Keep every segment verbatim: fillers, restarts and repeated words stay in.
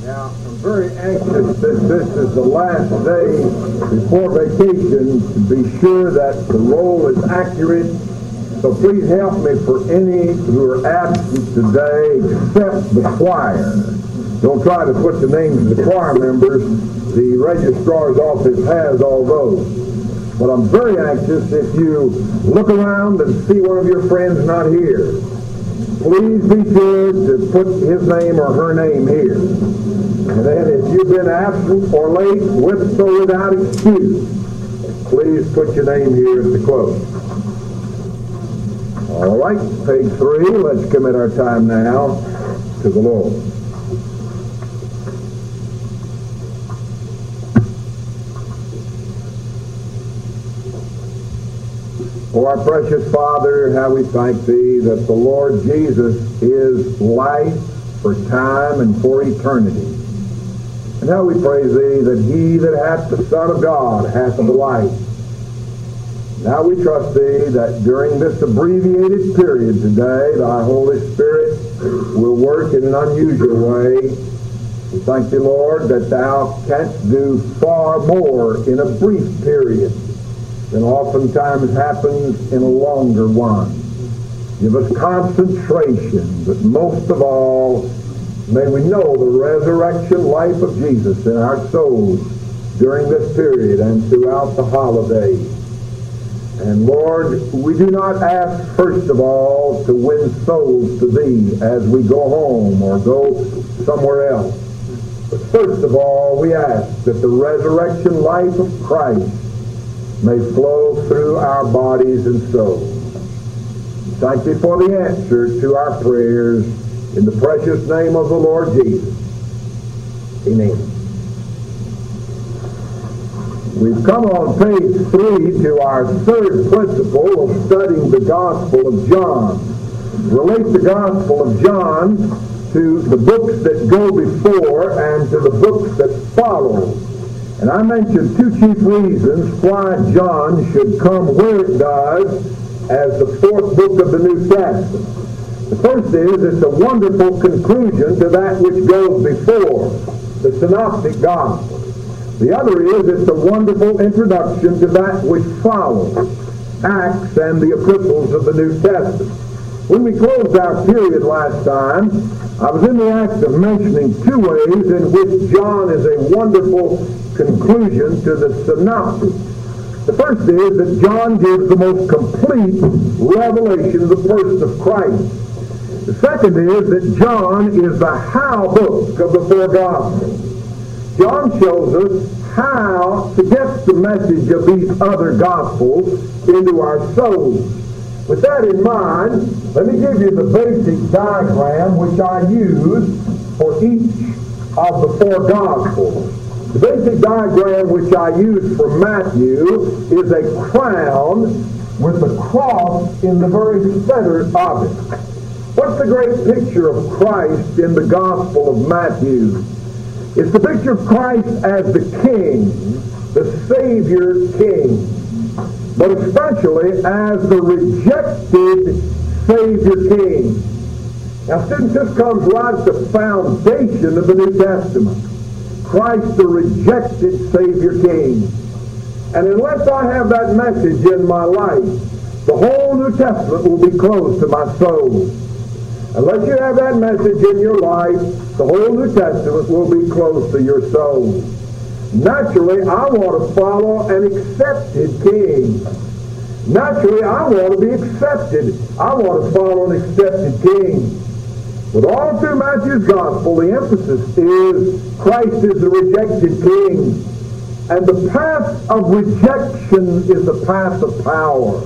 Now, I'm very anxious that this is the last day before vacation to be sure that the roll is accurate. So please help me for any who are absent today except the choir. Don't try to put the names of the choir members. The registrar's office has all those. But I'm very anxious if you look around and see one of your friends not here. Please be sure to put his name or her name here. And then if you've been absent or late, with or without excuse, please put your name here at the close. All right, page three. Let's commit our time now to the Lord. Oh, our precious Father, how we thank Thee that the Lord Jesus is life for time and for eternity. And how we praise Thee that He that hath the Son of God hath the life. Now we trust Thee that during this abbreviated period today, Thy Holy Spirit will work in an unusual way. We thank Thee, Lord, that Thou canst do far more in a brief period than oftentimes happens in a longer one. Give us concentration, but most of all, may we know the resurrection life of Jesus in our souls during this period and throughout the holiday. And Lord, we do not ask, first of all, to win souls to Thee as we go home or go somewhere else. But first of all, we ask that the resurrection life of Christ may flow through our bodies and souls. Thank Thee for the answer to our prayers in the precious name of the Lord Jesus. Amen. We've come on page three to our third principle of studying the Gospel of John. Relate the Gospel of John to the books that go before and to the books that follow. And I mentioned two chief reasons why John should come where it does as the fourth book of the New Testament. The first is it's a wonderful conclusion to that which goes before, the Synoptic Gospel. The other is it's a wonderful introduction to that which follows, Acts and the epistles of the New Testament. When we closed our period last time, I was in the act of mentioning two ways in which John is a wonderful conclusion to the Synoptics. The first is that John gives the most complete revelation of the person of Christ. The second is that John is the how book of the four Gospels. John shows us how to get the message of these other Gospels into our souls. With that in mind, let me give you the basic diagram which I use for each of the four Gospels. The basic diagram which I use for Matthew is a crown with a cross in the very center of it. What's the great picture of Christ in the Gospel of Matthew? It's the picture of Christ as the King, the Savior King, but especially as the rejected Savior King. Now, students, this comes right at the foundation of the New Testament. Christ, the rejected Savior King. And unless I have that message in my life, the whole New Testament will be closed to my soul. Unless you have that message in your life, the whole New Testament will be closed to your soul. Naturally, I want to follow an accepted king. Naturally, I want to be accepted. I want to follow an accepted king. But all through Matthew's Gospel, the emphasis is Christ is the rejected King. And the path of rejection is the path of power.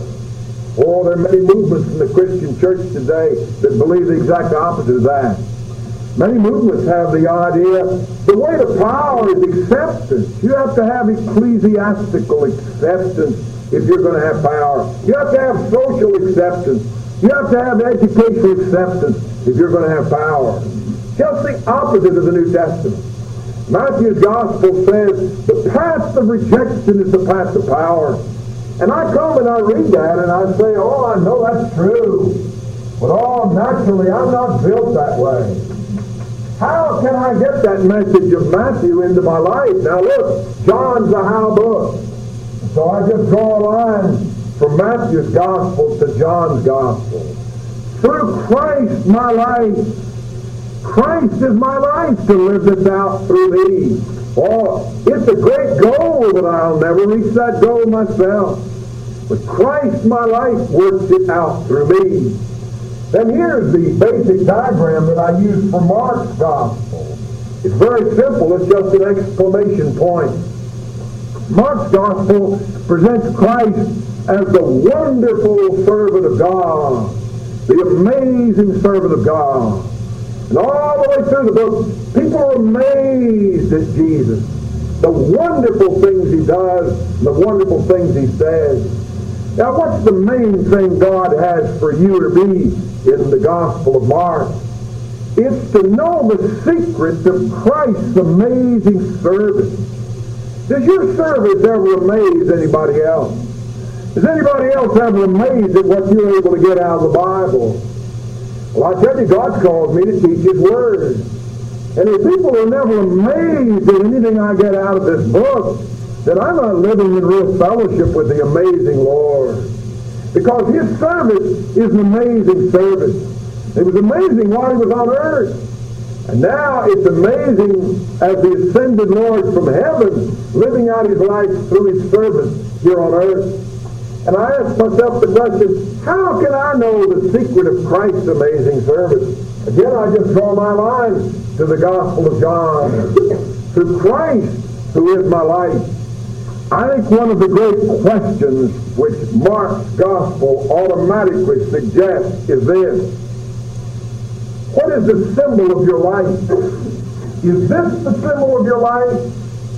Oh, there are many movements in the Christian church today that believe the exact opposite of that. Many movements have the idea the way to power is acceptance. You have to have ecclesiastical acceptance if you're going to have power. You have to have social acceptance. You have to have educational acceptance if you're going to have power. Just the opposite of the New Testament. Matthew's Gospel says the path of rejection is the path of power. And I come and I read that and I say, oh, I know that's true. But oh, naturally, I'm not built that way. how can I get that message of Matthew into my life? Now look, John's a how book. So I just draw a line from Matthew's gospel to John's gospel. Through Christ, my life. Christ is my life to live this out through me. Oh, it's a great goal, but I'll never reach that goal myself. But Christ, my life, works it out through me. Then here's the basic diagram that I use for Mark's gospel. It's very simple. It's just an exclamation point. Mark's gospel presents Christ as the wonderful servant of God, the amazing servant of God. And all the way through the book, people are amazed at Jesus. The wonderful things he does, the wonderful things he says. Now, what's the main thing God has for you or me in the Gospel of Mark? It's to know the secret of Christ's amazing service. Does your service ever amaze anybody else? Is anybody else ever amazed at what you're able to get out of the Bible? Well, I tell you, God calls me to teach His Word. And if people are never amazed at anything I get out of this book, then I'm not living in real fellowship with the amazing Lord. Because His service is an amazing service. It was amazing while He was on earth. And now it's amazing as the ascended Lord from heaven, living out His life through His service here on earth. And I ask myself the question, how can I know the secret of Christ's amazing service? Again, I just draw my line to the Gospel of John. Through Christ, who is my life. I think one of the great questions which Mark's Gospel automatically suggests is this. What is the symbol of your life? Is this the symbol of your life?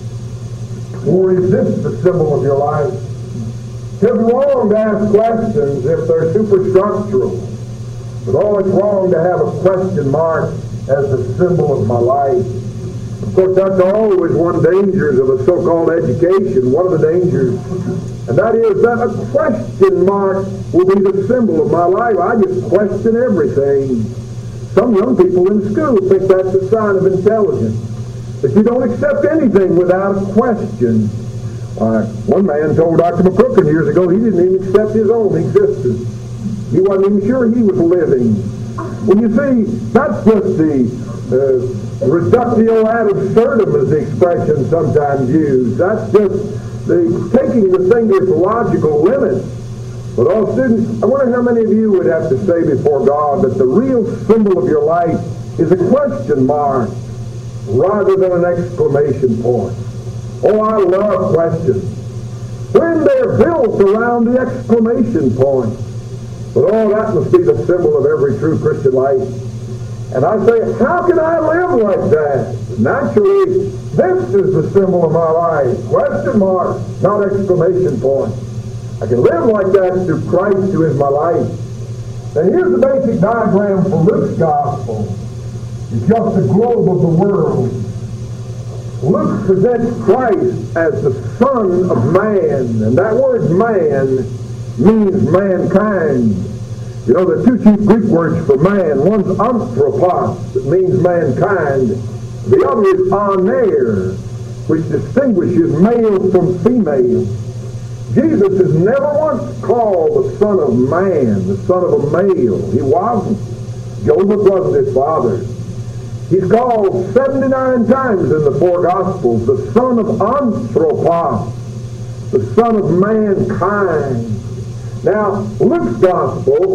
Or is this the symbol of your life? It's wrong to ask questions if they're superstructural. But oh, it's wrong to have a question mark as the symbol of my life. Of course, that's always one of the dangers of a so-called education, one of the dangers. And that is that a question mark will be the symbol of my life. I just question everything. Some young people in school think that's a sign of intelligence. That you don't accept anything without a question. Uh, one man told Doctor McCookin years ago he didn't even accept his own existence. He wasn't even sure he was living. Well, you see, that's just the uh, reductio ad absurdum, as the expression sometimes used. That's just the taking the thing to its logical limits. But all students, I wonder how many of you would have to say before God that the real symbol of your life is a question mark rather than an exclamation point. Oh, I love questions. When they're built around the exclamation point. But oh, that must be the symbol of every true Christian life. And I say, how can I live like that? Naturally, this is the symbol of my life. Question mark, not exclamation point. I can live like that through Christ who is my life. Now here's the basic diagram for Luke's gospel. It's just a globe of the world. Luke presents Christ as the Son of Man, and that word man means mankind. You know, there are two chief Greek words for man. One's anthropos, that means mankind. The other is aner, which distinguishes male from female. Jesus is never once called the Son of Man, the son of a male. He wasn't. Joseph wasn't his father. He's called seventy-nine times in the four Gospels the Son of Anthropos, the Son of Mankind. Now, Luke's Gospel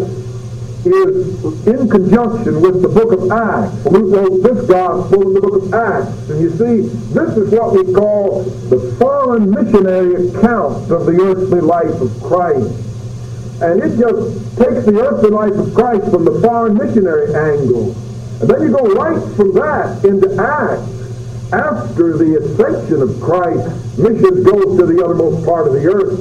is in conjunction with the book of Acts. Luke wrote this Gospel in the book of Acts. And you see, this is what we call the foreign missionary account of the earthly life of Christ. And it just takes the earthly life of Christ from the foreign missionary angle. And then you go right from that into Acts. After the ascension of Christ, missions goes to the uttermost part of the earth.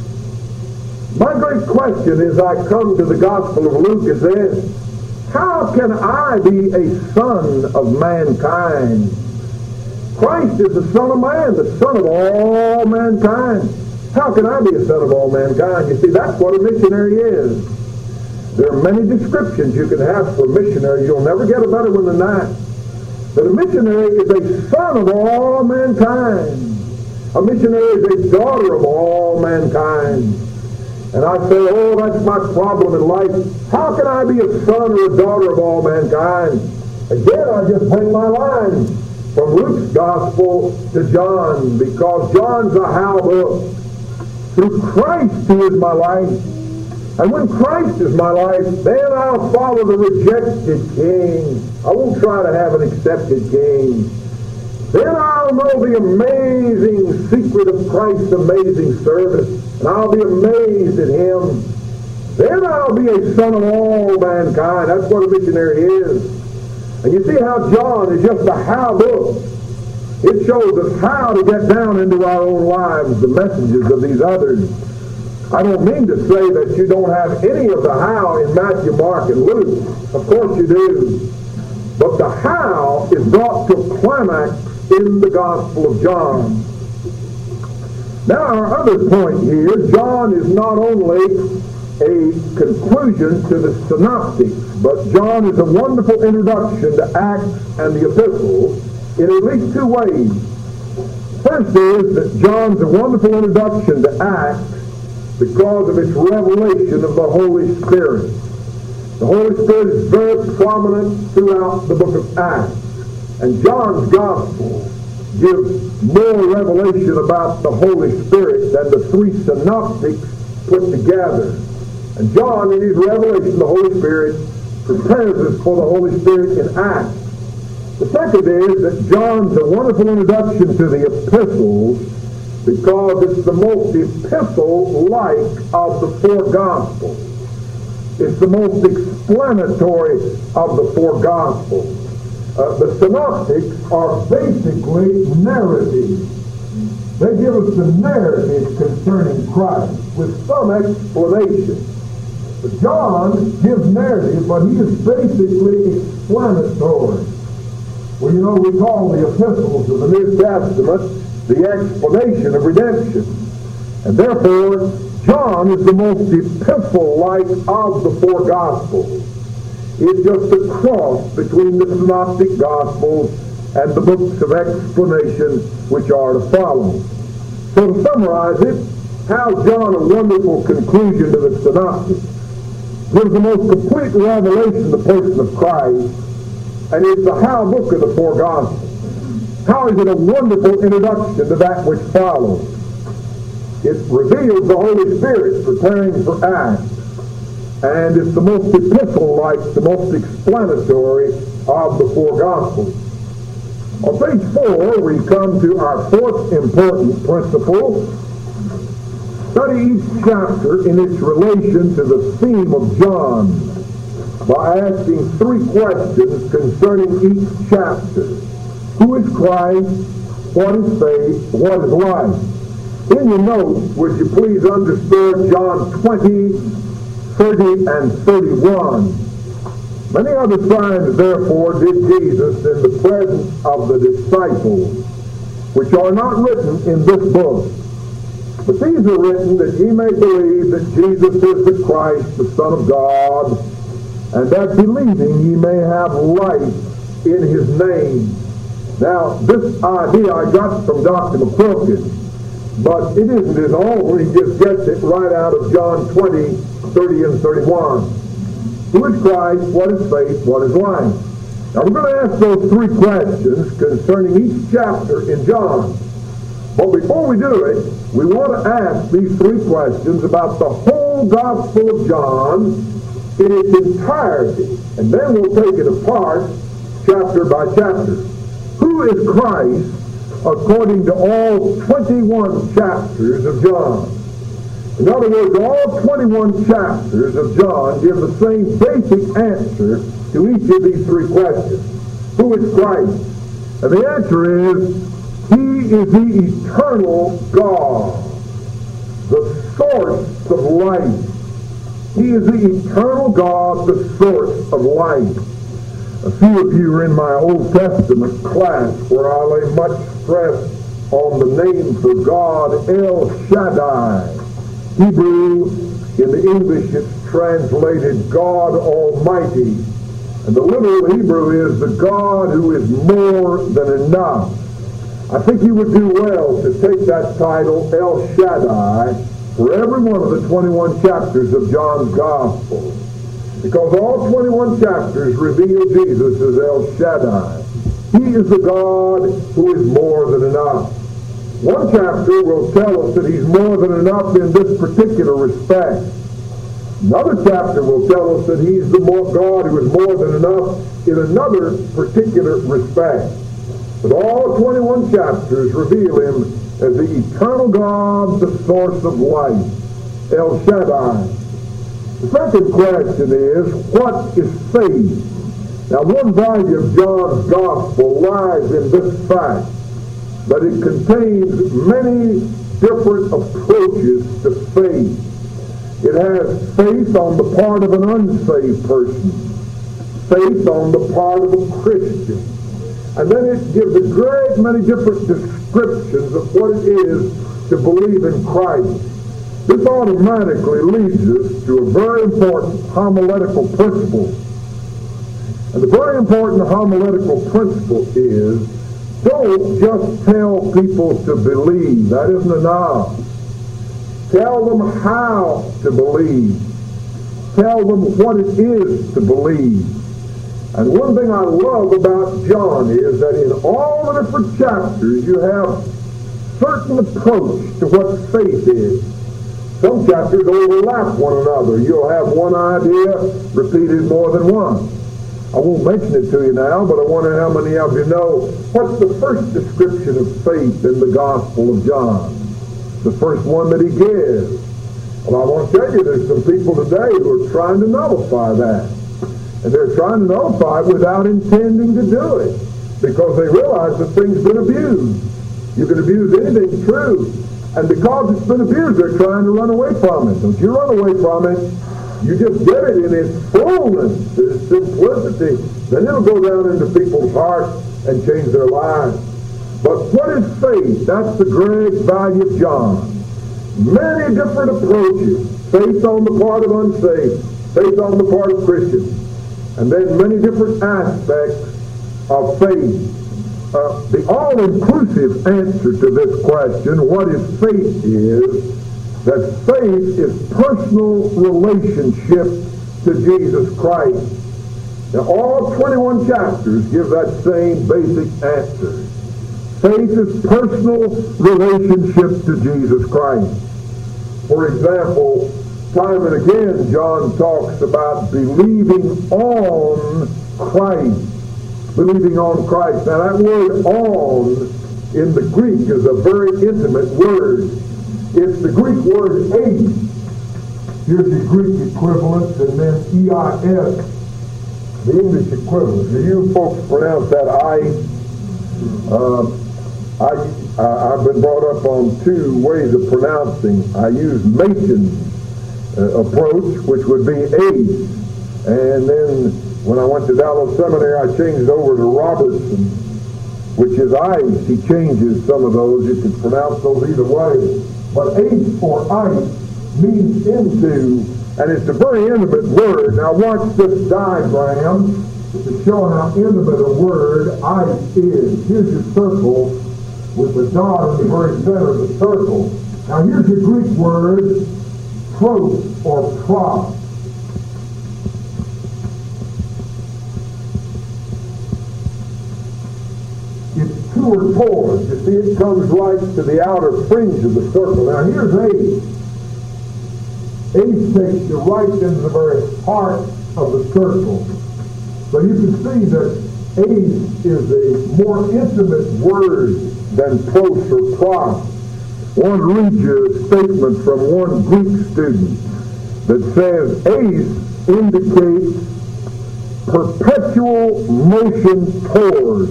My great question as I come to the Gospel of Luke is this. How can I be a son of mankind? Christ is the Son of Man, the Son of all mankind. How can I be a son of all mankind? You see, that's what a missionary is. There are many descriptions you can have for a missionary. You'll never get a better one than that. that a missionary is a son of all mankind. A missionary is a daughter of all mankind. And I say, oh, that's my problem in life. How can I be a son or a daughter of all mankind? Again, I just bring my line from Luke's gospel to John, because John's a how book. Through Christ who is my life. And when Christ is my life, then I'll follow the rejected king. I won't try to have an accepted king. Then I'll know the amazing secret of Christ's amazing service, and I'll be amazed at him. Then I'll be a son of all mankind. That's what a missionary is. And you see how John is just a how book. It shows us how to get down into our own lives the messages of these others. I don't mean to say that you don't have any of the how in Matthew, Mark, and Luke. Of course you do. But the how is brought to a climax in the Gospel of John. Now our other point here, John is not only a conclusion to the synoptics, but John is a wonderful introduction to Acts and the epistles in at least two ways. First is that John's a wonderful introduction to Acts because of its revelation of the Holy Spirit. The Holy Spirit is very prominent throughout the book of Acts. And John's Gospel gives more revelation about the Holy Spirit than the three synoptics put together. And John, in his revelation of the Holy Spirit, prepares us for the Holy Spirit in Acts. The second is that John's a wonderful introduction to the epistles because it's the most epistle-like of the four Gospels. It's the most explanatory of the four Gospels. Uh, the synoptics are basically narratives. They give us the narrative concerning Christ with some explanation. But John gives narrative, but he is basically explanatory. Well, you know, we call the epistles of the New Testament the explanation of redemption. And therefore, John is the most epistle-like of the four Gospels. It's just a cross between the synoptic Gospels and the books of explanation which are to follow. So to summarize it, how John, a wonderful conclusion to the synoptic, gives the most complete revelation of the person of Christ, and it's the how book of the four Gospels. How is it a wonderful introduction to that which follows? It reveals the Holy Spirit preparing for Acts. And it's the most epistle-like, the most explanatory of the four Gospels. On page four, we come to our fourth important principle. Study each chapter in its relation to the theme of John by asking three questions concerning each chapter. Who is Christ? What is faith? What is life? In your notes, would you please underscore John twenty, thirty, and thirty-one. Many other signs, therefore, did Jesus in the presence of the disciples, which are not written in this book. But these are written that ye may believe that Jesus is the Christ, the Son of God, and that believing ye may have life in his name. Now, this idea I got from Doctor McQuilkin, but it isn't his own. He just gets it right out of John twenty, thirty, and thirty-one. Who is Christ? What is faith? What is life? Now, we're going to ask those three questions concerning each chapter in John. But before we do it, we want to ask these three questions about the whole Gospel of John in its entirety. And then we'll take it apart chapter by chapter. Who is Christ according to all twenty-one chapters of John? In other words, all twenty-one chapters of John give the same basic answer to each of these three questions. Who is Christ? And the answer is, he is the eternal God, the source of life. He is the eternal God, the source of life. A few of you are in my Old Testament class where I lay much stress on the name for God, El Shaddai. Hebrew, in the English it's translated God Almighty. And the literal Hebrew is the God who is more than enough. I think you would do well to take that title, El Shaddai, for every one of the twenty-one chapters of John's Gospel. Because all twenty-one chapters reveal Jesus as El Shaddai. He is the God who is more than enough. One chapter will tell us that he's more than enough in this particular respect. Another chapter will tell us that he's the more God who is more than enough in another particular respect. But all twenty-one chapters reveal him as the eternal God, the source of life, El Shaddai. The second question is, what is faith? Now, one value of John's Gospel lies in this fact, that it contains many different approaches to faith. It has faith on the part of an unsaved person, faith on the part of a Christian, and then it gives a great many different descriptions of what it is to believe in Christ. This automatically leads us to a very important homiletical principle. And the very important homiletical principle is, don't just tell people to believe. That isn't enough. Tell them how to believe. Tell them what it is to believe. And one thing I love about John is that in all the different chapters you have certain approach to what faith is. Some chapters overlap one another. You'll have one idea repeated more than once. I won't mention it to you now, but I wonder how many of you know what's the first description of faith in the Gospel of John? The first one that he gives. Well, I want to tell you, there's some people today who are trying to nullify that. And they're trying to nullify it without intending to do it, because they realize the thing's been abused. You can abuse anything true. And because it's been abused, they're trying to run away from it. Don't you run away from it. You just get it in its fullness, its simplicity. Then it'll go down into people's hearts and change their lives. But what is faith? That's the great value of John. Many different approaches. Faith on the part of unsaved. Faith on the part of Christians. And then many different aspects of faith. Uh, the all-inclusive answer to this question, what is faith, is that faith is personal relationship to Jesus Christ. Now, all twenty-one chapters give that same basic answer. Faith is personal relationship to Jesus Christ. For example, time and again, John talks about believing on Christ. Believing on Christ. Now, that word "on" in the Greek is a very intimate word. It's the Greek word "eis." Here's the Greek equivalent, and then E I S, the English equivalent. Do you folks pronounce that "I"? Uh, I, I, I've been brought up on two ways of pronouncing. I use Machen's uh, approach, which would be "eis," and then when I went to Dallas Seminary, I changed over to Robertson, which is "ice." He changes some of those. You can pronounce those either way. But "eis" or "ice" means into, and it's a very intimate word. Now watch this diagram to show how intimate a word "ice" is. Here's your circle with the dot in the very center of the circle. Now here's your Greek word "pros" or "pros." Two or toward. You see, it comes right to the outer fringe of the circle. Now, here's "eis." "Eis" takes you right into the very heart of the circle. So you can see that "eis" is a more intimate word than "pros" or "pros." I want to read you a statement from one Greek student that says "eis" indicates perpetual motion toward,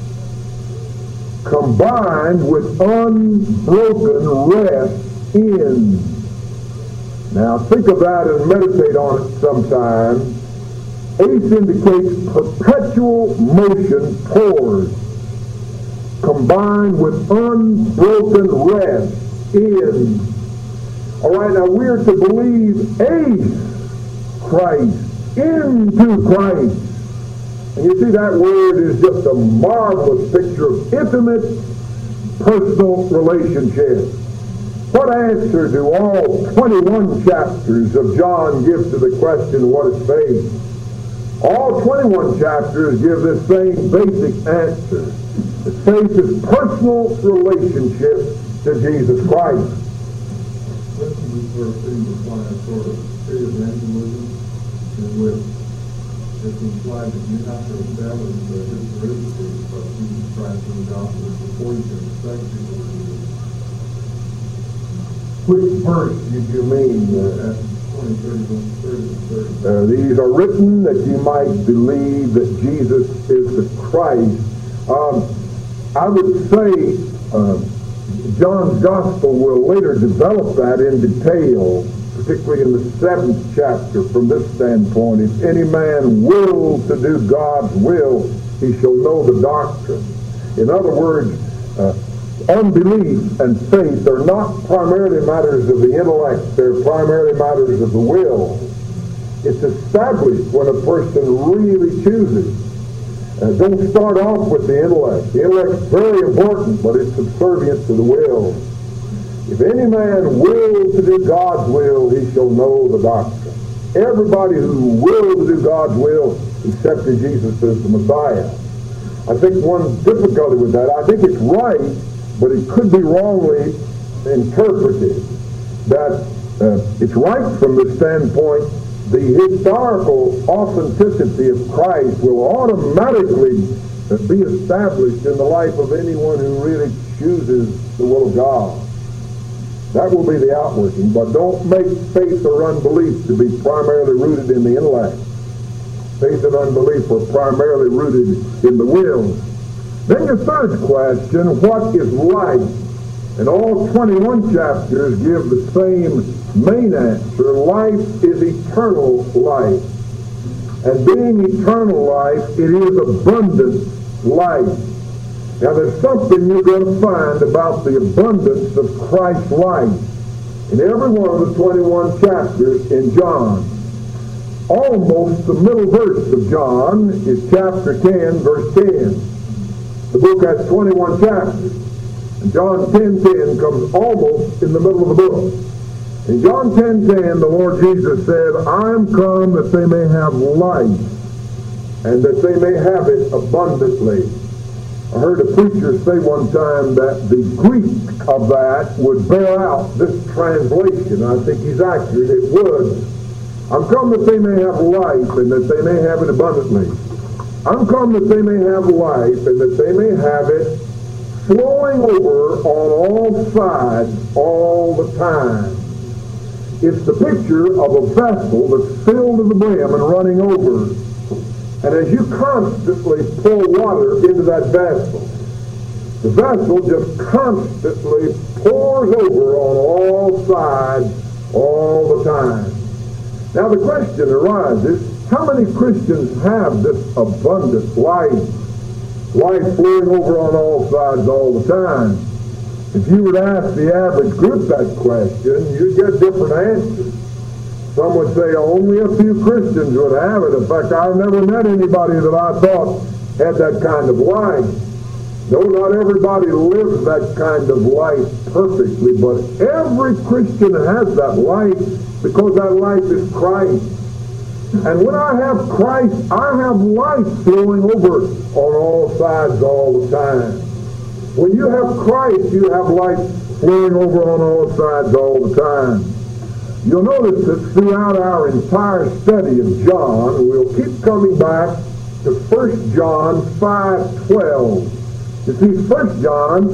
combined with unbroken rest in. Now think of that and meditate on it sometime. "Eis" indicates perpetual motion toward, combined with unbroken rest in. All right, now we're to believe "eis" Christ, into Christ. And you see, that word is just a marvelous picture of intimate, personal relationship. What answer do all twenty-one chapters of John give to the question, what is faith? All twenty-one chapters give this same basic answer. That faith is personal relationship to Jesus Christ. This verse seems to imply a sort of evangelism in which it's implied that you have to establish the historicity of Jesus Christ in the gospel before you can expect people to do it. Which verse did you mean? Uh, twenty, thirty, thirty, thirty. Uh, these are written that you might believe that Jesus is the Christ. Um, I would say uh, John's Gospel will later develop that in detail, particularly in the seventh chapter from this standpoint. If any man will to do God's will, he shall know the doctrine. In other words, uh, unbelief and faith are not primarily matters of the intellect, they're primarily matters of the will. It's established when a person really chooses. Uh, don't start off with the intellect. The intellect's very important, but it's subservient to the will. If any man will to do God's will, he shall know the doctrine. Everybody who will to do God's will accepted Jesus as the Messiah. I think one difficulty with that, I think it's right, but it could be wrongly interpreted. That uh, it's right from the standpoint, the historical authenticity of Christ will automatically be established in the life of anyone who really chooses the will of God. That will be the outworking, but don't make faith or unbelief to be primarily rooted in the intellect. Faith and unbelief are primarily rooted in the will. Then your third question, what is life? And all twenty-one chapters give the same main answer. Life is eternal life. And being eternal life, it is abundant life. Now there's something you're going to find about the abundance of Christ's life in every one of the twenty-one chapters in John. Almost the middle verse of John is chapter ten, verse ten. The book has twenty-one chapters. And John ten ten comes almost in the middle of the book. In John ten ten, the Lord Jesus said, I am come that they may have life, and that they may have it abundantly. I heard a preacher say one time that the Greek of that would bear out this translation. I think he's accurate. It would. I'm come that they may have life, and that they may have it abundantly. I'm come that they may have life, and that they may have it flowing over on all sides all the time. It's the picture of a vessel that's filled to the brim and running over. And as you constantly pour water into that vessel, the vessel just constantly pours over on all sides all the time. Now the question arises, how many Christians have this abundant life? Life flowing over on all sides all the time. If you were to ask the average group that question, you'd get different answers. Some would say only a few Christians would have it. In fact, I've never met anybody that I thought had that kind of life. No, not everybody lives that kind of life perfectly, but every Christian has that life because that life is Christ. And when I have Christ, I have life flowing over on all sides all the time. When you have Christ, you have life flowing over on all sides all the time. You'll notice that throughout our entire study of John, we'll keep coming back to First John five twelve. You see, First John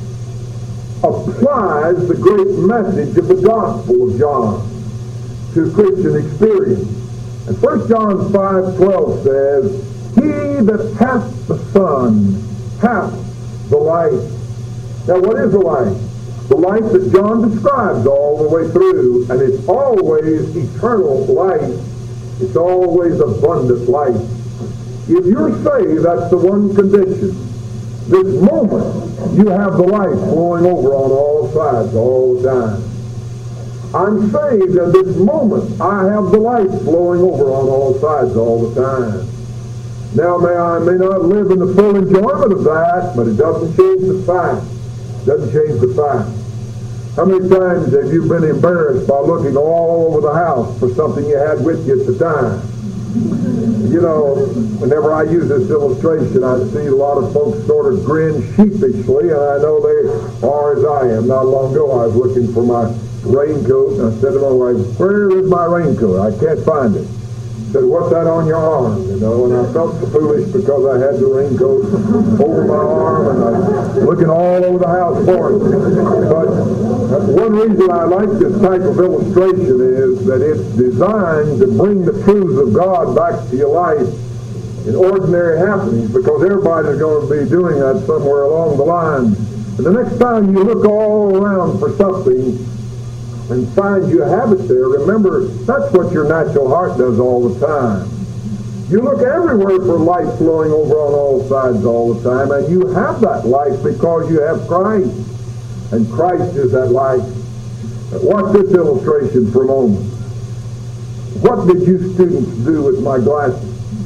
applies the great message of the Gospel of John to Christian experience. And First John five twelve says, He that hath the Son hath the life. Now what is the life? The life that John describes all the way through, and it's always eternal life. It's always abundant life. If you're saved, that's the one condition. This moment, you have the life flowing over on all sides all the time. I'm saved, and this moment, I have the life flowing over on all sides all the time. Now, may I may not live in the full enjoyment of that, but it doesn't change the fact. It doesn't change the fact. How many times have you been embarrassed by looking all over the house for something you had with you at the time? You know, whenever I use this illustration, I see a lot of folks sort of grin sheepishly, and I know they are as I am. Not long ago, I was looking for my raincoat, and I said to my wife, "Where is my raincoat? I can't find it." She said, "What's that on your arm?" You know, and I felt so foolish because I had the raincoat over my arm, and I was looking all over the house for it. But one reason I like this type of illustration is that it's designed to bring the truths of God back to your life in ordinary happenings, because everybody's going to be doing that somewhere along the line. And the next time you look all around for something and find you have it there, remember, that's what your natural heart does all the time. You look everywhere for life flowing over on all sides all the time, and you have that life because you have Christ. And Christ is that life. Watch this illustration for a moment. What did you students do with my glasses?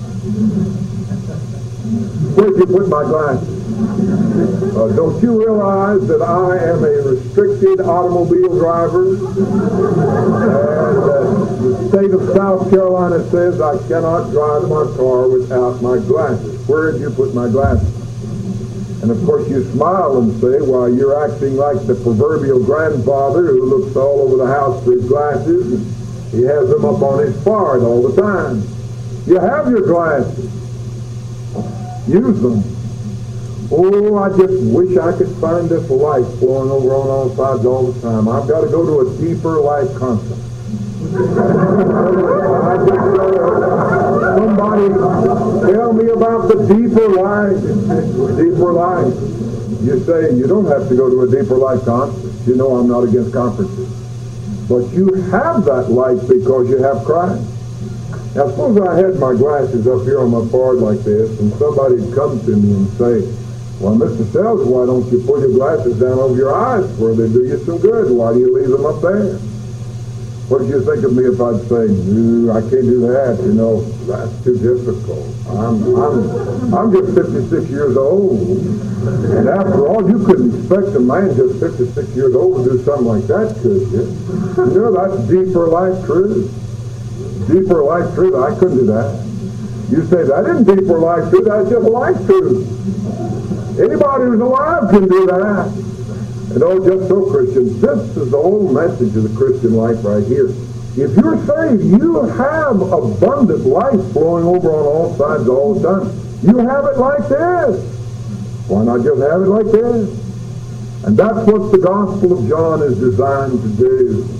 Where did you put my glasses? Uh, don't you realize that I am a restricted automobile driver? And uh, the state of South Carolina says I cannot drive my car without my glasses. Where did you put my glasses? And of course you smile and say, "Well, you're acting like the proverbial grandfather who looks all over the house for his glasses, and he has them up on his forehead all the time." You have your glasses. Use them. Oh, I just wish I could find this life flowing over on all sides all the time. I've got to go to a deeper life concept. I just, uh, somebody tell me about the deeper life. Deeper life. You say, you don't have to go to a deeper life conference. You know I'm not against conferences. But you have that life because you have Christ. Now, suppose I had my glasses up here on my forehead like this, and somebody'd come to me and say, "Well, Mister Sells, why don't you pull your glasses down over your eyes where they do you some good? Why do you leave them up there?" What would you think of me if I'd say, "No, I can't do that, you know, that's too difficult. I'm I'm I'm just fifty-six years old. And after all, you couldn't expect a man just fifty-six years old to do something like that, could you? You know, that's deeper life truth. Deeper life truth, I couldn't do that." You say, "That isn't deeper life truth, that's just life truth." Anybody who's alive can do that. And oh, just so Christians, this is the whole message of the Christian life right here. If you're saved, you have abundant life flowing over on all sides all the time. You have it like this. Why not just have it like this? And that's what the Gospel of John is designed to do.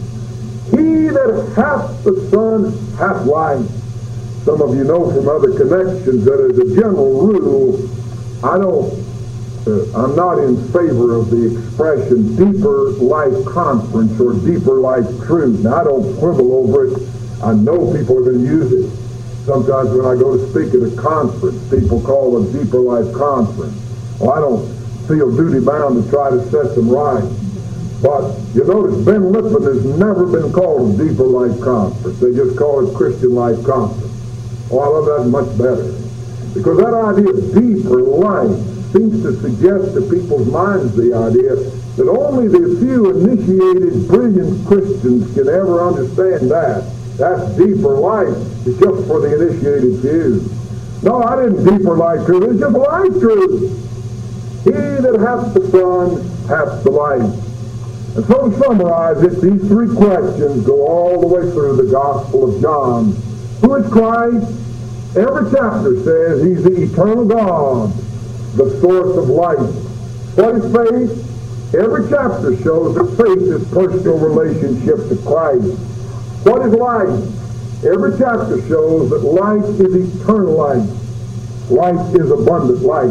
He that hath the Son hath life. Some of you know from other connections that as a general rule, I don't Uh, I'm not in favor of the expression deeper life conference or deeper life truth. Now, I don't quibble over it. I know people are going to use it. Sometimes when I go to speak at a conference, people call it a deeper life conference. Well, I don't feel duty bound to try to set them right. But you notice Ben Lippin has never been called a deeper life conference. They just call it Christian life conference. Oh, I love that much better. Because that idea of deeper life seems to suggest to people's minds the idea that only the few initiated, brilliant Christians can ever understand that. That's deeper life. It's just for the initiated few. No, I didn't deeper life truth. It's just life truth. He that hath the Son hath the life. And so to summarize it, these three questions go all the way through the Gospel of John. Who is Christ? Every chapter says He's the eternal God, the source of life. What is faith? Every chapter shows that faith is personal relationship to Christ. What is life? Every chapter shows that life is eternal life. Life is abundant life.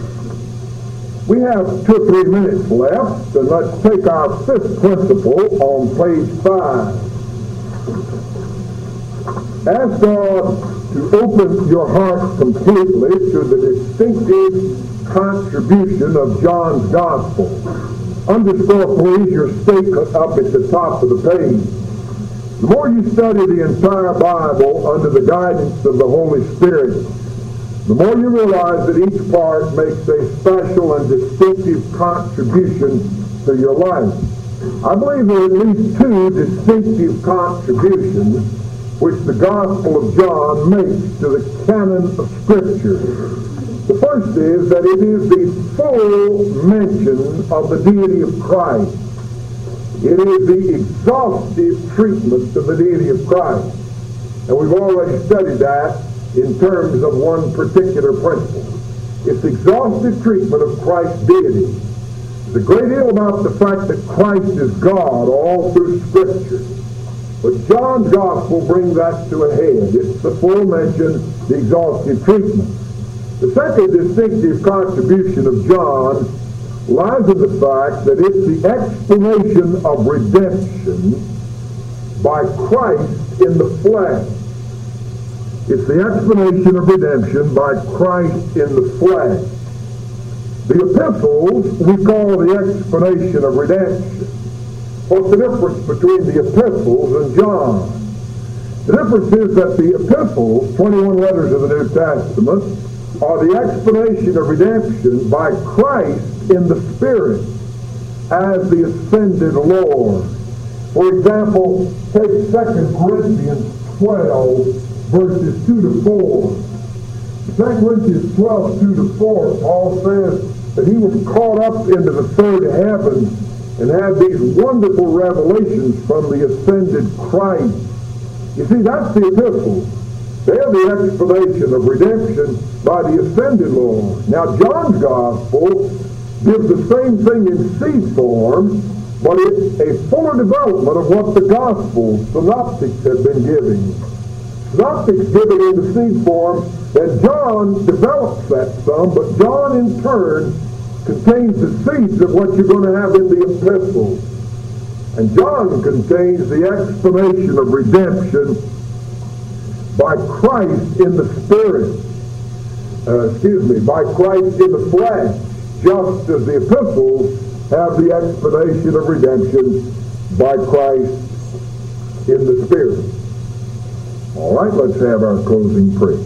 We have two or three minutes left, and let's take our fifth principle on page five. Ask God to open your heart completely to the distinctive contribution of John's Gospel. Underscore, please, your statement up at the top of the page. The more you study the entire Bible under the guidance of the Holy Spirit, the more you realize that each part makes a special and distinctive contribution to your life. I believe there are at least two distinctive contributions which the Gospel of John makes to the canon of Scripture. The first is that it is the full mention of the deity of Christ. It is the exhaustive treatment of the deity of Christ. And we've already studied that in terms of one particular principle. It's exhaustive treatment of Christ's deity. There's a great deal about the fact that Christ is God all through Scripture. But John's Gospel brings that to a head. It's the full mention, the exhaustive treatment. The second distinctive contribution of John lies in the fact that it's the explanation of redemption by Christ in the flesh. It's the explanation of redemption by Christ in the flesh. The epistles we call the explanation of redemption. What's the difference between the epistles and John? The difference is that the epistles, twenty-one letters of the New Testament, are the explanation of redemption by Christ in the Spirit as the ascended Lord. For example, take Second Corinthians twelve, verses two to four. Second Corinthians twelve, two to four, Paul says that he was caught up into the third heaven and had these wonderful revelations from the ascended Christ. You see, that's the epistles. They're the explanation of redemption by the ascended Lord. Now, John's Gospel gives the same thing in seed form, but it's a fuller development of what the Gospel synoptics have been giving. Synoptics give it in the seed form, and John develops that some, but John in turn contains the seeds of what you're going to have in the epistles. And John contains the explanation of redemption by Christ in the Spirit. Uh, excuse me, by Christ in the flesh, just as the epistles have the explanation of redemption by Christ in the Spirit. All right, let's have our closing prayer.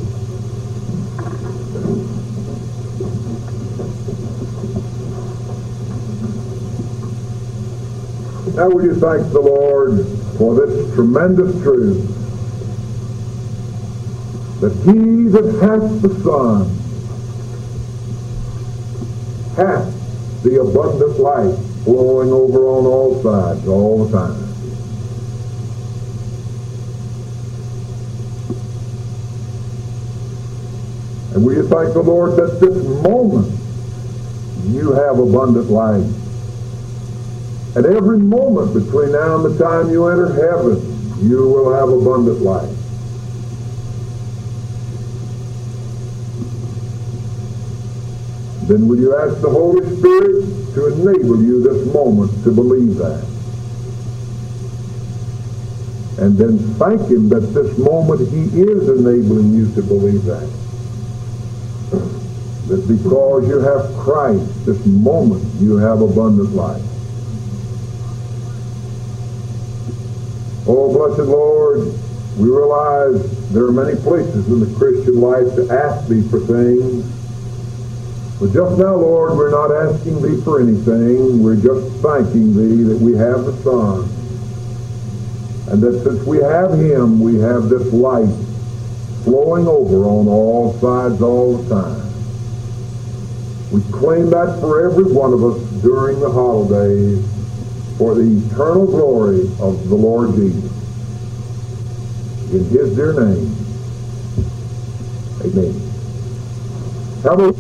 Now will you thank the Lord for this tremendous truth, that he that hath the Son hath the abundant life flowing over on all sides all the time. And will you thank the Lord that this moment you have abundant life. At every moment between now and the time you enter heaven, you will have abundant life. Then will you ask the Holy Spirit to enable you this moment to believe that? And then thank Him that this moment He is enabling you to believe that. That because you have Christ, this moment you have abundant life. Oh, blessed Lord, we realize there are many places in the Christian life to ask Thee for things. But just now, Lord, we're not asking Thee for anything. We're just thanking Thee that we have the Son. And that since we have Him, we have this life flowing over on all sides all the time. We claim that for every one of us during the holidays, for the eternal glory of the Lord Jesus. In His dear name, amen. How about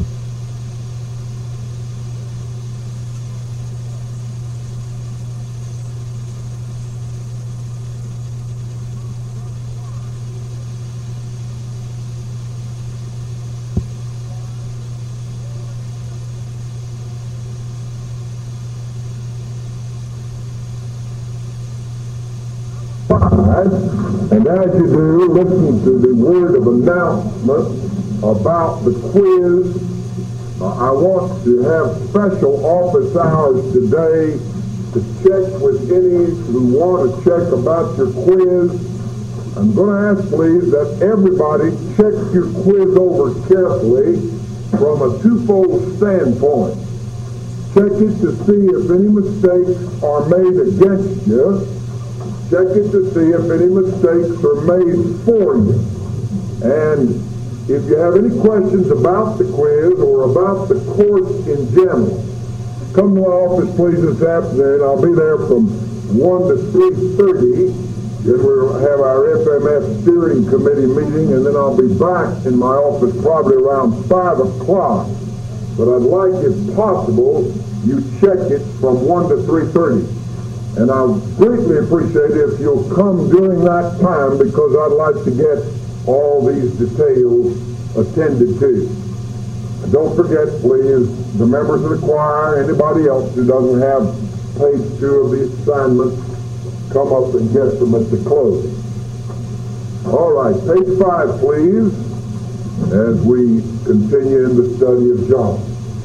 And as you do, listen to the word of announcement about the quiz. Uh, I want to have special office hours today to check with any who want to check about your quiz. I'm going to ask, please, that everybody check your quiz over carefully from a twofold standpoint. Check it to see if any mistakes are made against you. Check it to see if any mistakes are made for you. And if you have any questions about the quiz or about the course in general, come to my office, please, this afternoon. I'll be there from one to three thirty. Then we'll have our F M F steering committee meeting, and then I'll be back in my office probably around five o'clock. But I'd like, if possible, you check it from one to three thirty. And I'll greatly appreciate it if you'll come during that time, because I'd like to get all these details attended to. And don't forget, please, the members of the choir, anybody else who doesn't have page two of the assignment, come up and get them at the close. All right, page five, please, as we continue in the study of John.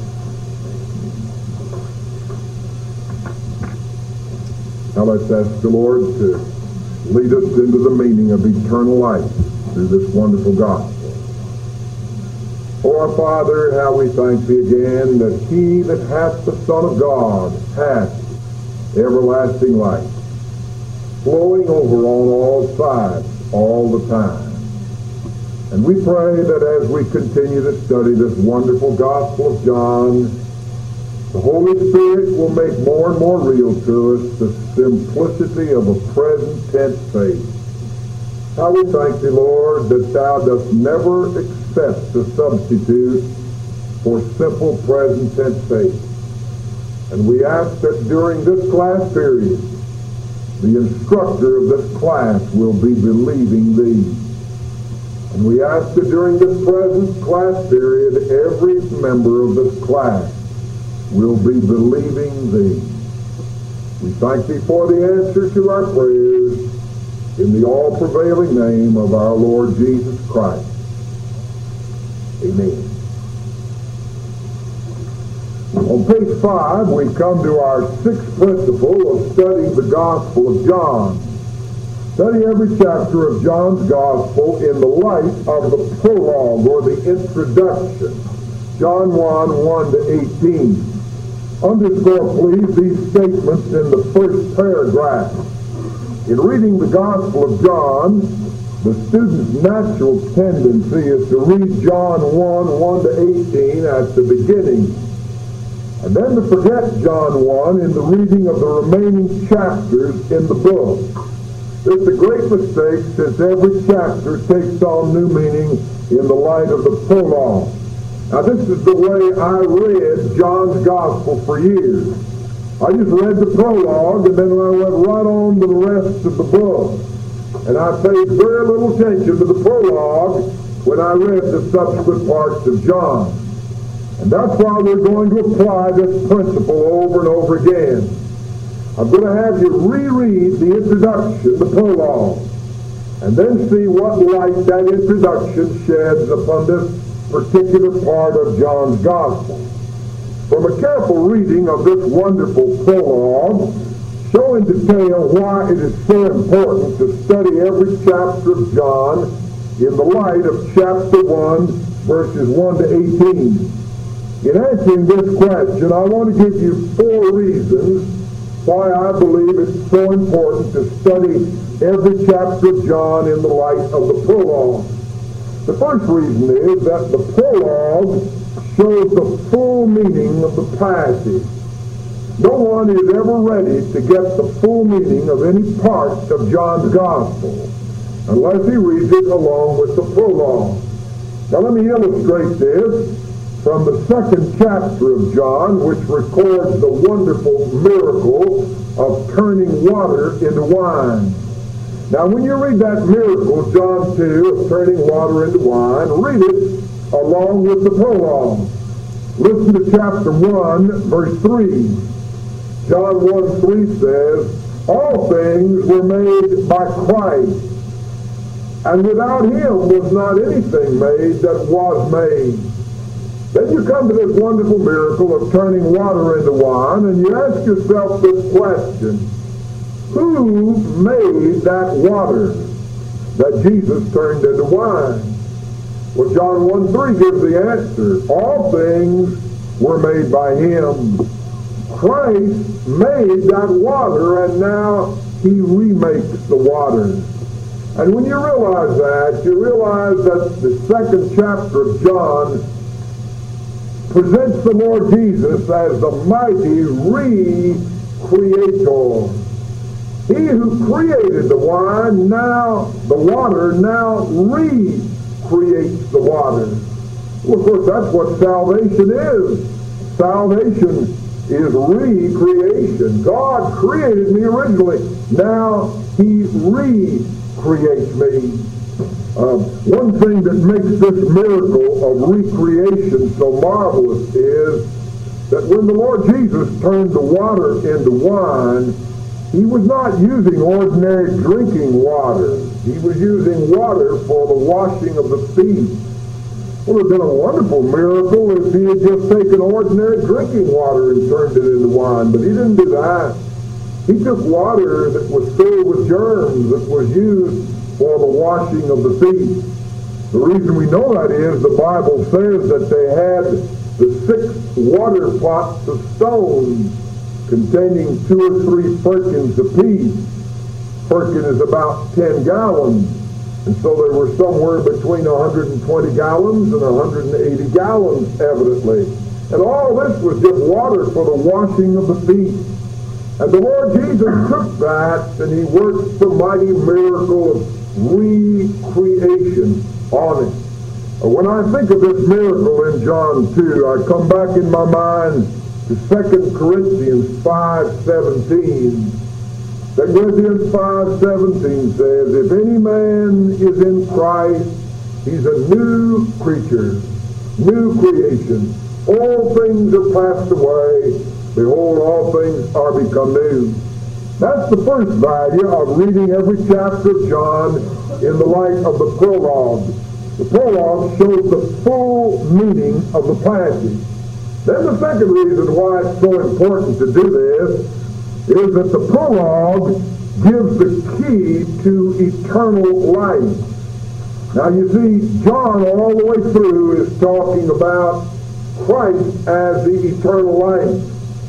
Now let's ask the Lord to lead us into the meaning of eternal life through this wonderful gospel. O our Father, how we thank Thee again that he that hath the Son of God hath everlasting life, flowing over on all sides all the time. And we pray that as we continue to study this wonderful Gospel of John, the Holy Spirit will make more and more real to us the simplicity of a present tense faith. How we thank Thee, Lord, that Thou dost never accept a substitute for simple present tense faith. And we ask that during this class period, the instructor of this class will be believing Thee. And we ask that during this present class period, every member of this class will be believing Thee. We thank Thee for the answer to our prayers in the all-prevailing name of our Lord Jesus Christ. Amen. On page five, we come to our sixth principle of studying the Gospel of John. Study every chapter of John's Gospel in the light of the prologue or the introduction. John one, one to eighteen. Underscore, please, these statements in the first paragraph. In reading the Gospel of John, the student's natural tendency is to read John one, one to eighteen at the beginning, and then to forget John one in the reading of the remaining chapters in the book. This is a great mistake, since every chapter takes on new meaning in the light of the prologue. Now, this is the way I read John's Gospel for years. I just read the prologue, and then I went right on to the rest of the book. And I paid very little attention to the prologue when I read the subsequent parts of John. And that's why we're going to apply this principle over and over again. I'm going to have you reread the introduction, the prologue, and then see what light that introduction sheds upon this particular part of John's Gospel. From a careful reading of this wonderful prologue, show in detail why it is so important to study every chapter of John in the light of chapter one, verses one to eighteen. In answering this question, I want to give you four reasons why I believe it's so important to study every chapter of John in the light of the prologue. The first reason is that the prologue shows the full meaning of the passage. No one is ever ready to get the full meaning of any part of John's Gospel unless he reads it along with the prologue. Now let me illustrate this from the second chapter of John, which records the wonderful miracle of turning water into wine. Now when you read that miracle, John two, of turning water into wine, read it along with the prologue. Listen to chapter one, verse three. John one, three says, all things were made by Christ, and without him was not anything made that was made. Then you come to this wonderful miracle of turning water into wine, and you ask yourself this question: who made that water? that Jesus turned into wine? Well, John one three gives the answer. All things were made by him. Christ made that water, and now he remakes the water. And when you realize that, you realize that the second chapter of John presents the Lord Jesus as the mighty re-creator. He who created the wine, now the water, now re-creates the water. Well, of course, that's what salvation is. Salvation is recreation. God created me originally. Now he recreates me. Uh, one thing that makes this miracle of recreation so marvelous is that when the Lord Jesus turned the water into wine, he was not using ordinary drinking water. He was using water for the washing of the feet. It would have been a wonderful miracle if he had just taken ordinary drinking water and turned it into wine, but he didn't do that. He took water that was filled with germs, that was used for the washing of the feet. The reason we know that is the Bible says that they had the six water pots of stone containing two or three firkins apiece. Firkin is about ten gallons. And so they were somewhere between one hundred twenty gallons and one hundred eighty gallons, evidently. And all this was just water for the washing of the feet. And the Lord Jesus took that and he worked the mighty miracle of recreation on it. When I think of this miracle in John two, I come back in my mind to Second Corinthians five seventeen. Second Corinthians five seventeen says, if any man is in Christ, he's a new creature, new creation. All things are passed away. Behold, all things are become new. That's the first value of reading every chapter of John in the light of the prologue. The prologue shows the full meaning of the passage. Then the second reason why it's so important to do this is that the prologue gives the key to eternal life. Now you see, John all the way through is talking about Christ as the eternal life.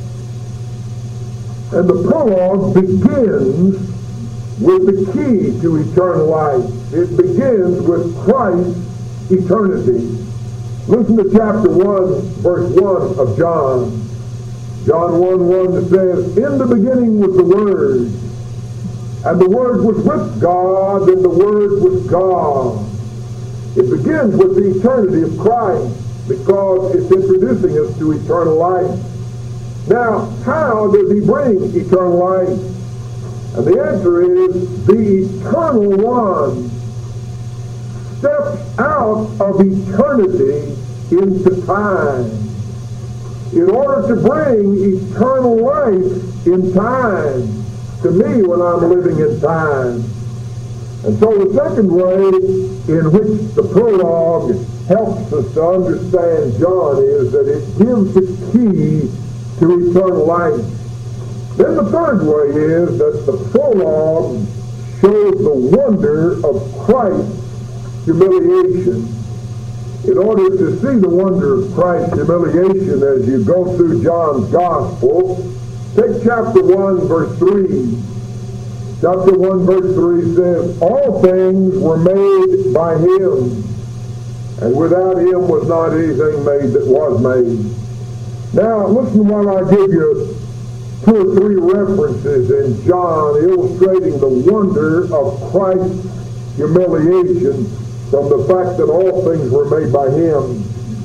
And the prologue begins with the key to eternal life. It begins with Christ's eternity. Listen to chapter one, verse one of John. John one one says, in the beginning was the Word, and the Word was with God, and the Word was God. It begins with the eternity of Christ because it's introducing us to eternal life. Now, how does he bring eternal life? And the answer is, the Eternal One steps out of eternity into time in order to bring eternal life in time to me when I'm living in time. And so the second way in which the prologue helps us to understand John is that it gives the key to eternal life. Then the third way is that the prologue shows the wonder of Christ's humiliation. In order to see the wonder of Christ's humiliation as you go through John's Gospel, take chapter one, verse three. Chapter one, verse three says, all things were made by him, and without him was not anything made that was made. Now, listen while I give you two or three references in John illustrating the wonder of Christ's humiliation from the fact that all things were made by him.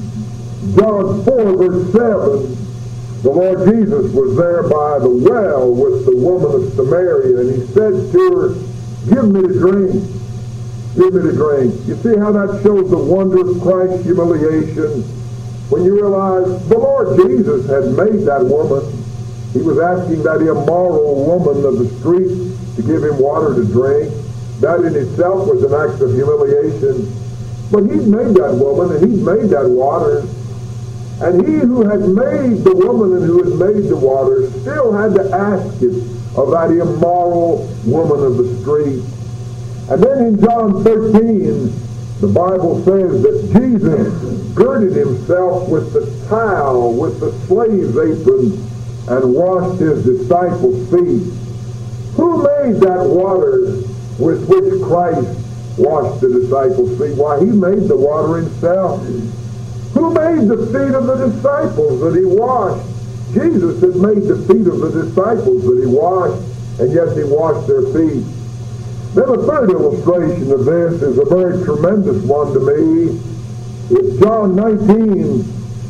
John four, verse seven, the Lord Jesus was there by the well with the woman of Samaria, and he said to her, give me to drink. Give me to drink. You see how that shows the wonder of Christ's humiliation? When you realize the Lord Jesus had made that woman. He was asking that immoral woman of the street to give him water to drink. That in itself was an act of humiliation. But he'd made that woman and he'd made that water. And he who had made the woman and who had made the water still had to ask it of that immoral woman of the street. And then in John thirteen, the Bible says that Jesus girded himself with the towel, with the slave's apron, and washed his disciples' feet. Who made that water with which Christ washed the disciples' feet? Why, he made the water himself. Who made the feet of the disciples that he washed? Jesus had made the feet of the disciples that he washed, and yet he washed their feet. Then a third illustration of this is a very tremendous one to me. It's John nineteen,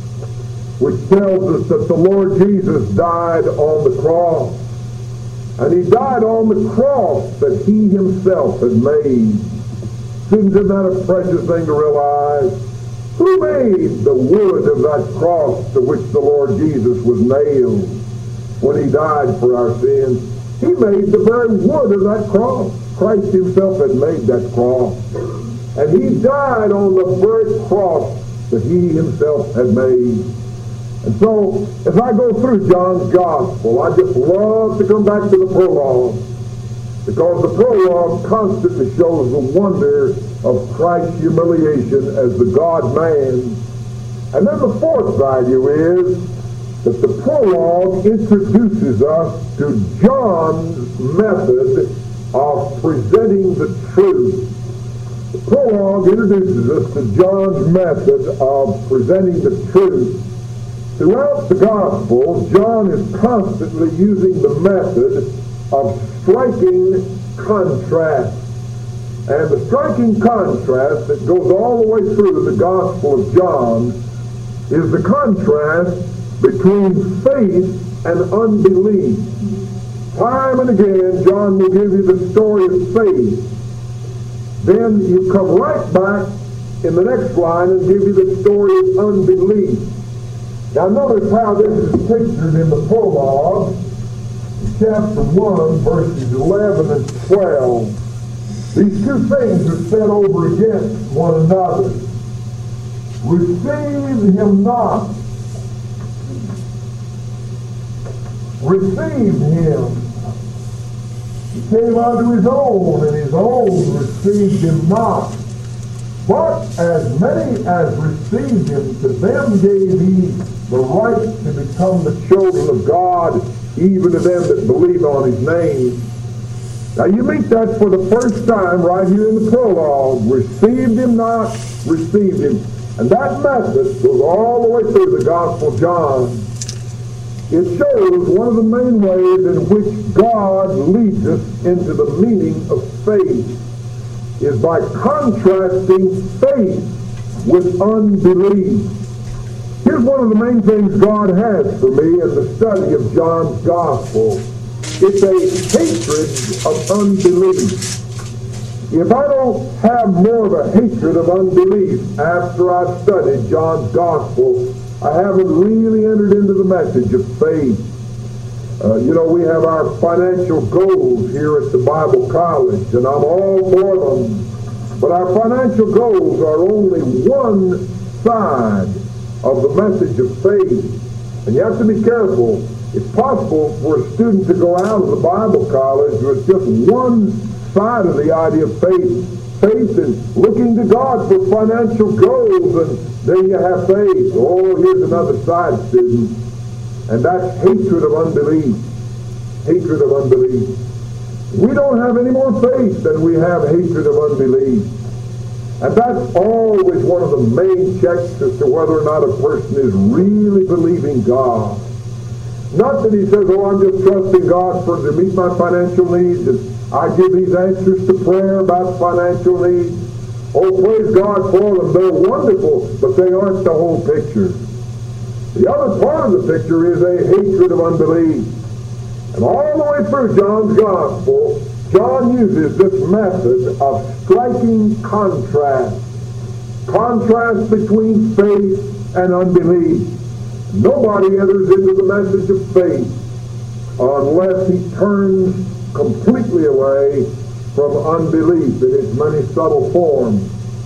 which tells us that the Lord Jesus died on the cross. And he died on the cross that he himself had made. Isn't that a precious thing to realize? Who made the wood of that cross to which the Lord Jesus was nailed when he died for our sins? He made the very wood of that cross. Christ himself had made that cross. And he died on the very cross that he himself had made. And so, as I go through John's Gospel, I just love to come back to the prologue, because the prologue constantly shows the wonder of Christ's humiliation as the God-man. And then the fourth value is that the prologue introduces us to John's method of presenting the truth. The prologue introduces us to John's method of presenting the truth. Throughout the Gospel, John is constantly using the method of striking contrast. And the striking contrast that goes all the way through the Gospel of John is the contrast between faith and unbelief. Time and again, John will give you the story of faith. Then you come right back in the next line and give you the story of unbelief. Now notice how this is pictured in the prologue, chapter one, verses eleven and twelve. These two things are set over against one another. Receive him not. Receive him. He came unto his own, and his own received him not. But as many as received him, to them gave he the right to become the children of God, even to them that believe on his name. Now you meet that for the first time right here in the prologue. Received him not, received him. And that method goes all the way through the Gospel of John. It shows one of the main ways in which God leads us into the meaning of faith is by contrasting faith with unbelief. Here's one of the main things God has for me in the study of John's Gospel. It's a hatred of unbelief. If I don't have more of a hatred of unbelief after I've studied John's Gospel, I haven't really entered into the message of faith. Uh, you know, we have our financial goals here at the Bible College, and I'm all for them. But our financial goals are only one side of the message of faith. And you have to be careful. It's possible for a student to go out of the Bible College with just one side of the idea of faith. Faith and looking to God for financial goals, and then you have faith. Oh, here's another side, student. And that's hatred of unbelief. Hatred of unbelief. We don't have any more faith than we have hatred of unbelief. And that's always one of the main checks as to whether or not a person is really believing God. Not that he says, oh, I'm just trusting God for to meet my financial needs, and I give these answers to prayer about financial needs. Oh, praise God for them. They're wonderful, but they aren't the whole picture. The other part of the picture is a hatred of unbelief. And all the way through John's Gospel, John uses this method of striking contrast. Contrast between faith and unbelief. Nobody enters into the message of faith unless he turns completely away from unbelief in its many subtle forms.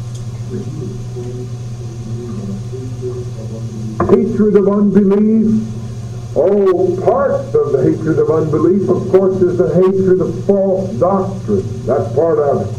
Hatred of unbelief. Oh, part of the hatred of unbelief, of course, is the hatred of false doctrine. That's part of it.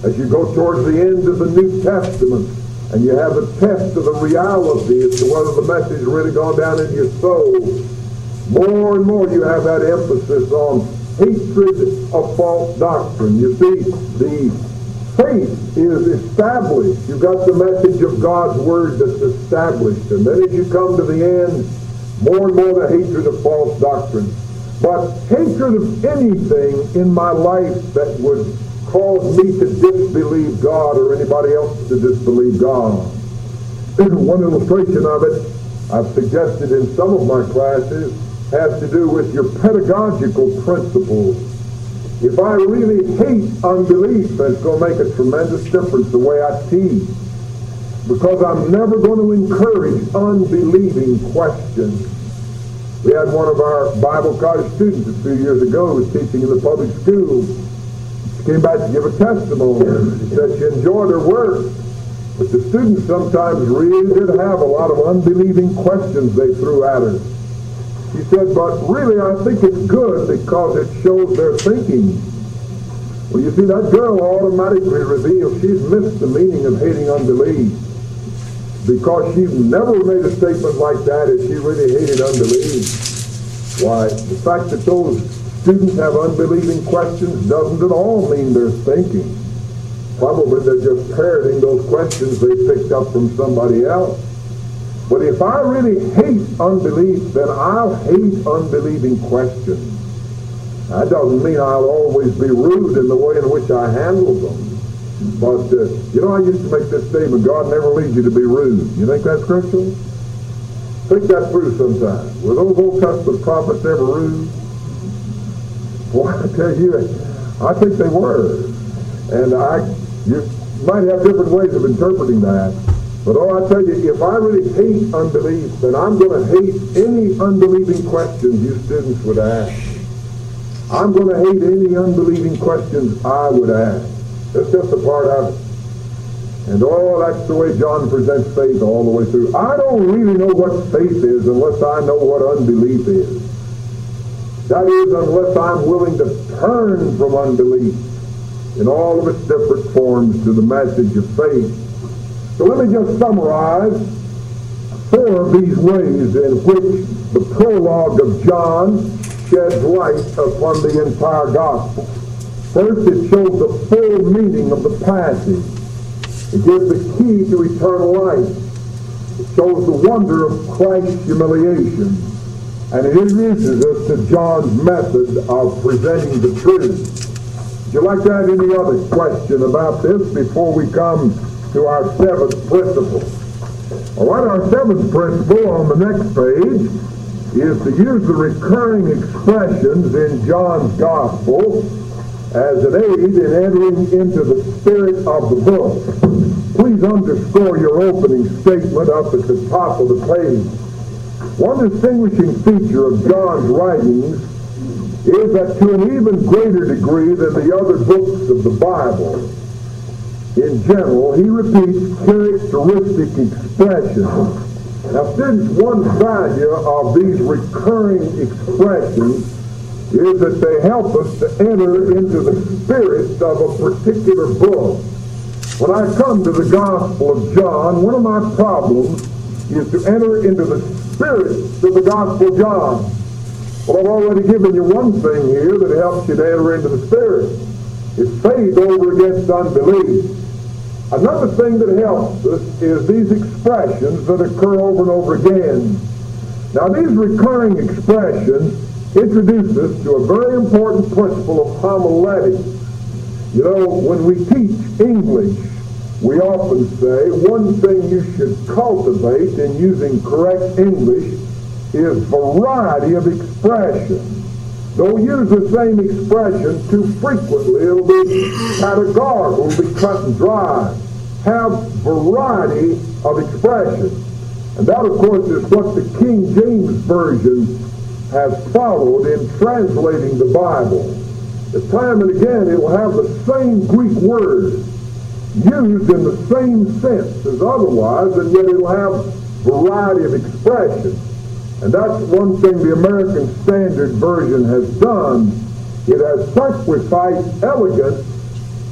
As you go towards the end of the New Testament, and you have a test of the reality as to whether the message has really gone down into your soul, more and more you have that emphasis on hatred of false doctrine. You see, the faith is established. You've got the message of God's Word that's established. And then as you come to the end, more and more the hatred of false doctrine. But hatred of anything in my life that would cause me to disbelieve God or anybody else to disbelieve God. One illustration of it I've suggested in some of my classes has to do with your pedagogical principles. If I really hate unbelief, it's going to make a tremendous difference the way I teach, because I'm never going to encourage unbelieving questions. We had one of our Bible college students a few years ago who was teaching in the public school. She came back to give a testimony. She said she enjoyed her work, but the students sometimes really did have a lot of unbelieving questions they threw at her. She said, but really I think it's good because it shows their thinking. Well, you see, that girl automatically reveals she's missed the meaning of hating unbelief, because she never made a statement like that if she really hated unbelief. Why, the fact that those students have unbelieving questions doesn't at all mean they're thinking. Probably they're just parroting those questions they picked up from somebody else. But if I really hate unbelief, then I'll hate unbelieving questions. That doesn't mean I'll always be rude in the way in which I handle them. But, uh, you know, I used to make this statement, God never leads you to be rude. You think that's scriptural? Think that through sometime. Were those Old Testament prophets ever rude? Well, I tell you, I think they were. And I, you might have different ways of interpreting that. But oh, I tell you, if I really hate unbelief, then I'm going to hate any unbelieving questions you students would ask. I'm going to hate any unbelieving questions I would ask. That's just a part of it. And oh, that's the way John presents faith all the way through. I don't really know what faith is unless I know what unbelief is. That is, unless I'm willing to turn from unbelief in all of its different forms to the message of faith. So let me just summarize four of these ways in which the prologue of John sheds light upon the entire gospel. First, it shows the full meaning of the passage. It gives the key to eternal life. It shows the wonder of Christ's humiliation. And it introduces us to John's method of presenting the truth. Would you like to add any other question about this before we come to our seventh principle? All right, our seventh principle on the next page is to use the recurring expressions in John's gospel as an aid in entering into the spirit of the book. Please underscore your opening statement up at the top of the page. One distinguishing feature of John's writings is that to an even greater degree than the other books of the Bible, in general, he repeats characteristic expressions. Now, students, one value of these recurring expressions is that they help us to enter into the spirit of a particular book. When I come to the Gospel of John, one of my problems is to enter into the spirit of the Gospel of John. Well, I've already given you one thing here that helps you to enter into the spirit. It's faith over against unbelief. Another thing that helps us is these expressions that occur over and over again. Now, these recurring expressions introduce us to a very important principle of homiletics. You know, when we teach English, we often say one thing you should cultivate in using correct English is variety of expression. Don't use the same expression too frequently. It'll be categorical, it'll be cut and dry. Have variety of expression. And that, of course, is what the King James Version has followed in translating the Bible. The time and again, it will have the same Greek word used in the same sense as otherwise, and yet it will have variety of expression. And that's one thing the American Standard Version has done. It has sacrificed elegance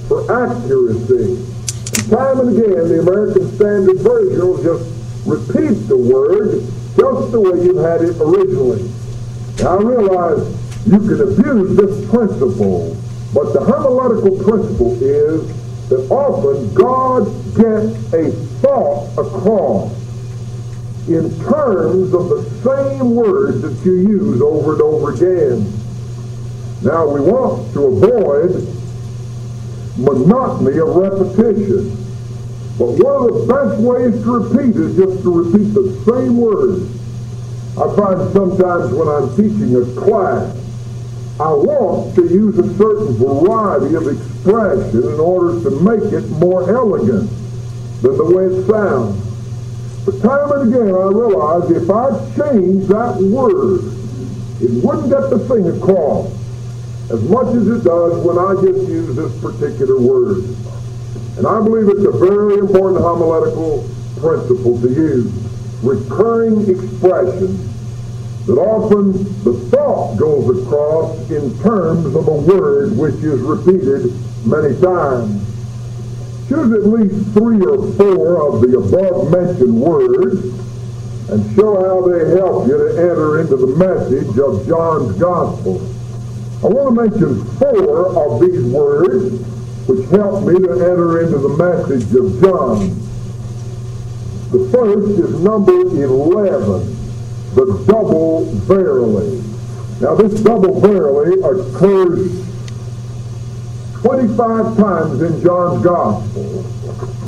for accuracy. And time and again, the American Standard Version will just repeat the word just the way you had it originally. Now, I realize you can abuse this principle, but the homiletical principle is that often God gets a thought across in terms of the same words that you use over and over again. Now, we want to avoid monotony of repetition, but one of the best ways to repeat is just to repeat the same words. I find sometimes when I'm teaching a class, I want to use a certain variety of expression in order to make it more elegant than the way it sounds. But time and again I realize if I change that word, it wouldn't get the thing across as much as it does when I just use this particular word. And I believe it's a very important homiletical principle to use. Recurring expressions that often the thought goes across in terms of a word which is repeated many times. Choose at least three or four of the above-mentioned words and show how they help you to enter into the message of John's Gospel. I want to mention four of these words which help me to enter into the message of John. The first is number eleven. The double verily. Now this double verily occurs twenty-five times in John's Gospel.